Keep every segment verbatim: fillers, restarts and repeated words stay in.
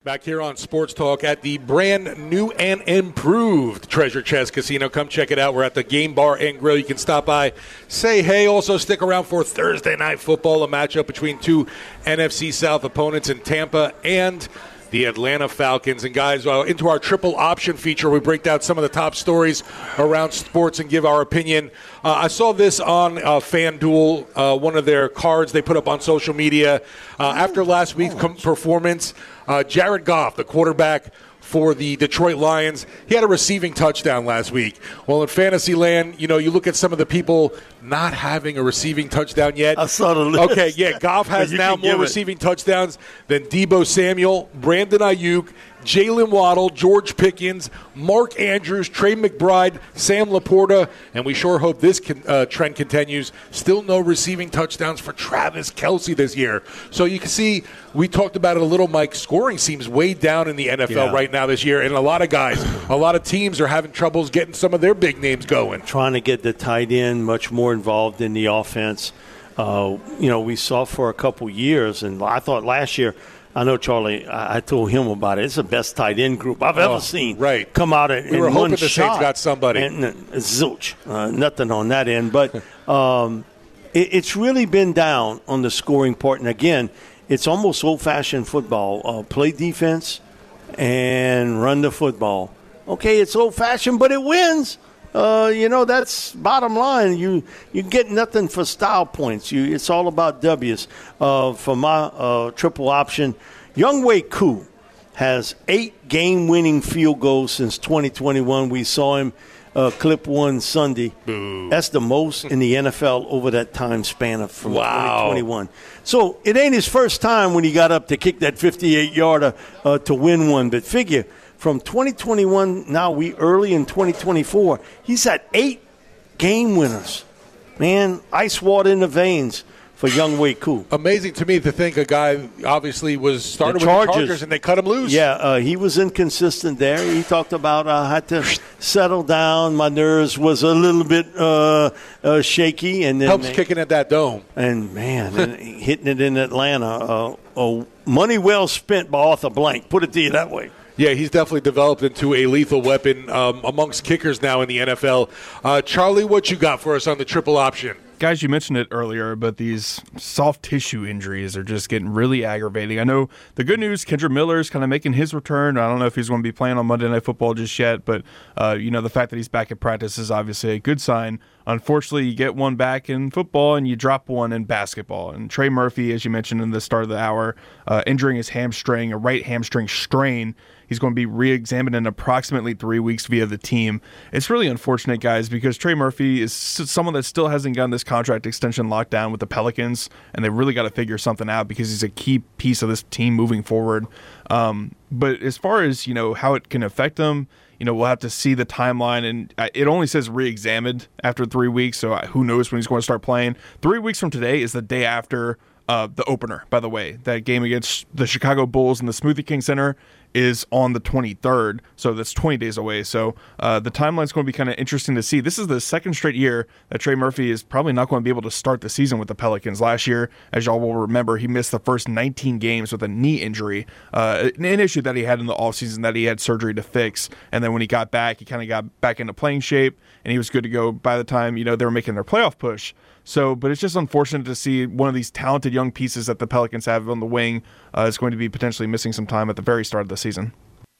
Back here on Sports Talk at the brand new and improved Treasure Chest Casino. Come check it out. We're at the Game Bar and Grill. You can stop by, say hey. Also stick around for Thursday Night Football, a matchup between two N F C South opponents in Tampa and the Atlanta Falcons. And guys, uh, into our triple option feature, we break down some of the top stories around sports and give our opinion. Uh, I saw this on uh, FanDuel, uh, one of their cards they put up on social media. Uh, after last week's com- performance, uh, Jared Goff, the quarterback for the Detroit Lions, he had a receiving touchdown last week. Well, in fantasy land, you know, you look at some of the people not having a receiving touchdown yet. I saw the list. Okay, yeah, Goff has now more receiving touchdowns than Deebo Samuel, Brandon Ayuk, Jalen Waddle, George Pickens, Mark Andrews, Trey McBride, Sam Laporta, and we sure hope this can, uh, trend continues. Still no receiving touchdowns for Travis Kelce this year. So you can see, we talked about it a little, Mike, scoring seems way down in the N F L yeah. right now this year, and a lot of guys, a lot of teams are having troubles getting some of their big names going. Trying to get the tight end much more involved in the offense. Uh, you know, we saw for a couple years, and I thought last year, I know, Charlie, I, I told him about it. It's the best tight end group I've ever oh, seen right. come out in, we were in hoping one the shot. Saints got somebody. And, uh, zilch. Uh, nothing on that end. But um, it, it's really been down on the scoring part. And, again, it's almost old-fashioned football. Uh, play defense and run the football. Okay, it's old-fashioned, but it wins. Uh, you know, that's bottom line. You you get nothing for style points. You It's all about W's. Uh, for my uh, triple option, Younghoe Koo has eight game-winning field goals since twenty twenty-one. We saw him uh, clip one Sunday. Boo. That's the most in the N F L over that time span of from wow. twenty twenty-one. So it ain't his first time when he got up to kick that fifty-eight-yarder uh, to win one. But figure, from twenty twenty-one, now we early in twenty twenty-four, he's at eight game winners. Man, ice water in the veins for Younghoe Koo. Amazing to me to think a guy obviously was started the with the Chargers and they cut him loose. Yeah, uh, he was inconsistent there. He talked about I uh, had to settle down. My nerves was a little bit uh, uh, shaky. And then helps they, kicking at that dome. And, man, and hitting it in Atlanta. Uh, oh, money well spent by Arthur Blank. Put it to you that way. Yeah, he's definitely developed into a lethal weapon um, amongst kickers now in the N F L. Uh, Charlie, what you got for us on the triple option? Guys, you mentioned it earlier, but these soft tissue injuries are just getting really aggravating. I know the good news, Kendra Miller's kind of making his return. I don't know if he's going to be playing on Monday Night Football just yet, but uh, you know, the fact that he's back at practice is obviously a good sign. Unfortunately, you get one back in football and you drop one in basketball. And Trey Murphy, as you mentioned in the start of the hour, uh, injuring his hamstring, a right hamstring strain. He's going to be re-examined in approximately three weeks via the team. It's really unfortunate, guys, because Trey Murphy is someone that still hasn't gotten this contract extension locked down with the Pelicans, and they really got to figure something out because he's a key piece of this team moving forward. Um, but as far as, you know, how it can affect them, you know, we'll have to see the timeline, and it only says re-examined after three weeks, so who knows when he's going to start playing. Three weeks from today is the day after uh, the opener, by the way. That game against the Chicago Bulls in the Smoothie King Center is on the twenty-third, so that's twenty days away. So uh, the timeline's going to be kind of interesting to see. This is the second straight year that Trey Murphy is probably not going to be able to start the season with the Pelicans. Last year, as y'all will remember, he missed the first nineteen games with a knee injury, uh, an issue that he had in the offseason that he had surgery to fix. And then when he got back, he kind of got back into playing shape, and he was good to go by the time, you know, they were making their playoff push. So, but it's just unfortunate to see one of these talented young pieces that the Pelicans have on the wing uh, is going to be potentially missing some time at the very start of the season.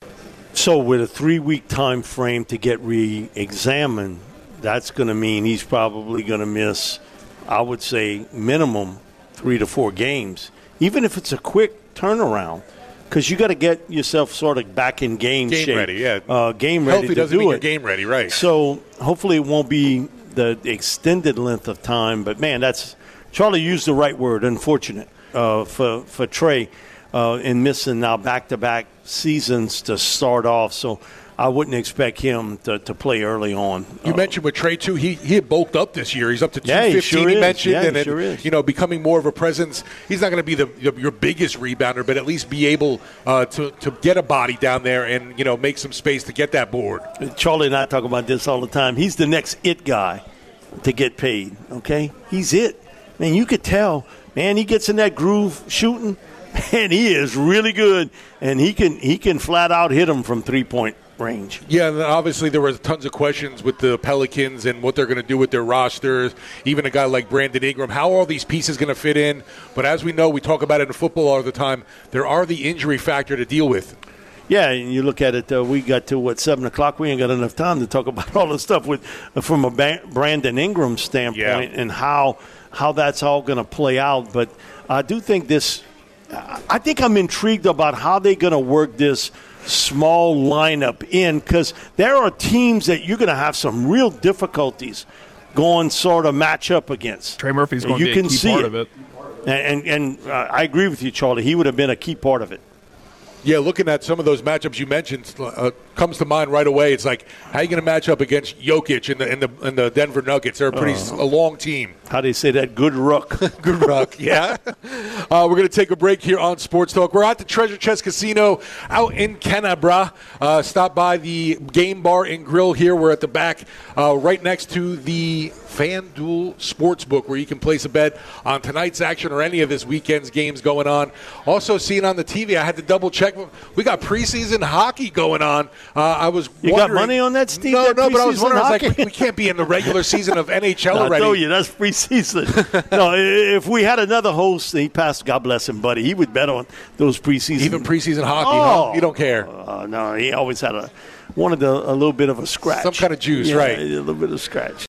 So with a three-week time frame to get re-examined, that's going to mean he's probably going to miss, I would say, minimum three to four games, even if it's a quick turnaround, because you got to get yourself sort of back in game, game shape. Ready, yeah. Uh, game ready Healthy to doesn't do mean it. You're game ready, right? So hopefully it won't be the extended length of time, but man, that's Charlie used the right word. Unfortunate uh, for for Trey uh, in missing now back-to-back seasons to start off. So I wouldn't expect him to, to play early on. You uh, mentioned with Trey too. He he had bulked up this year. He's up to two fifteen. Yeah, he, sure he is. mentioned, yeah, and he then, sure is. you know, becoming more of a presence. He's not going to be the, the your biggest rebounder, but at least be able uh, to to get a body down there and, you know, make some space to get that board. Charlie and I talk about this all the time. He's the next it guy to get paid. Okay, he's it. Man, you could tell. Man, he gets in that groove shooting. and he is really good, and he can he can flat out hit them from three-point range. Yeah, and obviously there was tons of questions with the Pelicans and what they're going to do with their rosters. Even a guy like Brandon Ingram, how are all these pieces going to fit in? But as we know, we talk about it in football all the time, there are the injury factor to deal with. Yeah, and you look at it, uh, we got to, what, seven o'clock? We ain't got enough time to talk about all the stuff with uh, from a ba- Brandon Ingram standpoint yeah. and how how that's all going to play out. But I do think this – I think I'm intrigued about how they're going to work this small lineup in, because there are teams that you're going to have some real difficulties going sort of match up against. Trey Murphy's going to you be a can key see part it. of it. And, and, and uh, I agree with you, Charlie. He would have been a key part of it. Yeah, looking at some of those matchups you mentioned uh, comes to mind right away. It's like, how are you going to match up against Jokic and the and the, and the Denver Nuggets? They're a pretty uh, a long team. How do you say that? Good ruck. Good ruck, yeah. Uh, we're going to take a break here on Sports Talk. We're at the Treasure Chest Casino out in Canabra. Uh, stop by the Game Bar and Grill here. We're at the back uh, right next to the FanDuel Sportsbook, where you can place a bet on tonight's action or any of this weekend's games going on. Also seen on the T V, I had to double check. We got preseason hockey going on. Uh, I was you wondering, got money on that, Steve? No, that no, but I was wondering, I was like, hockey? we, we can't be in the regular season of N H L no, already. I told you, that's preseason. No, if we had another host, he passed, God bless him, buddy, he would bet on those preseason. Even preseason hockey, oh, huh? You don't care. Uh, no, he always had a wanted a, a little bit of a scratch. Some kind of juice, yeah, right. A little bit of scratch.